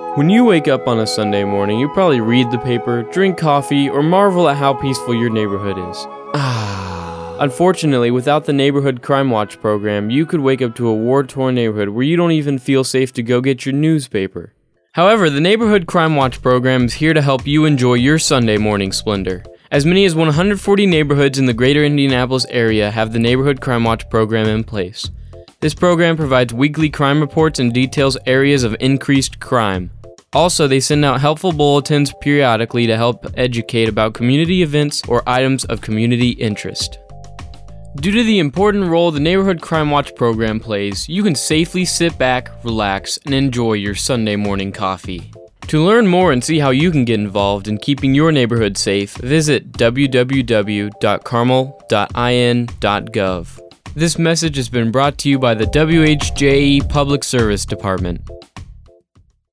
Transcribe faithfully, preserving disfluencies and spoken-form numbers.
When you wake up on a Sunday morning, you probably read the paper, drink coffee, or marvel at how peaceful your neighborhood is. Ah. Unfortunately, without the Neighborhood Crime Watch program, you could wake up to a war-torn neighborhood where you don't even feel safe to go get your newspaper. However, the Neighborhood Crime Watch program is here to help you enjoy your Sunday morning splendor. As many as one hundred forty neighborhoods in the greater Indianapolis area have the Neighborhood Crime Watch program in place. This program provides weekly crime reports and details areas of increased crime. Also, they send out helpful bulletins periodically to help educate about community events or items of community interest. Due to the important role the Neighborhood Crime Watch program plays, you can safely sit back, relax, and enjoy your Sunday morning coffee. To learn more and see how you can get involved in keeping your neighborhood safe, visit w w w dot carmel dot i n dot gov. This message has been brought to you by the W H J E Public Service Department.